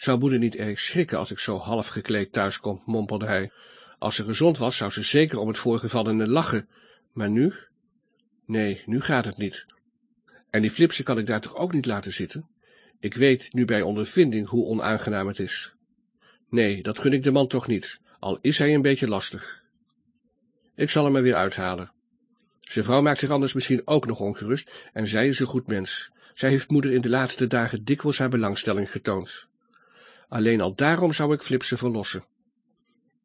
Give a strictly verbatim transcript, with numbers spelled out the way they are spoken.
Zou moeder niet erg schrikken als ik zo half gekleed thuiskom, mompelde hij. Als ze gezond was, zou ze zeker om het voorgevallene lachen. Maar nu? Nee, nu gaat het niet. En die Flipse kan ik daar toch ook niet laten zitten? Ik weet nu bij ondervinding hoe onaangenaam het is. Nee, dat gun ik de man toch niet, al is hij een beetje lastig. Ik zal hem er weer uithalen. Zijn vrouw maakt zich anders misschien ook nog ongerust, en zij is een goed mens. Zij heeft moeder in de laatste dagen dikwijls haar belangstelling getoond. Alleen al daarom zou ik Flipse verlossen.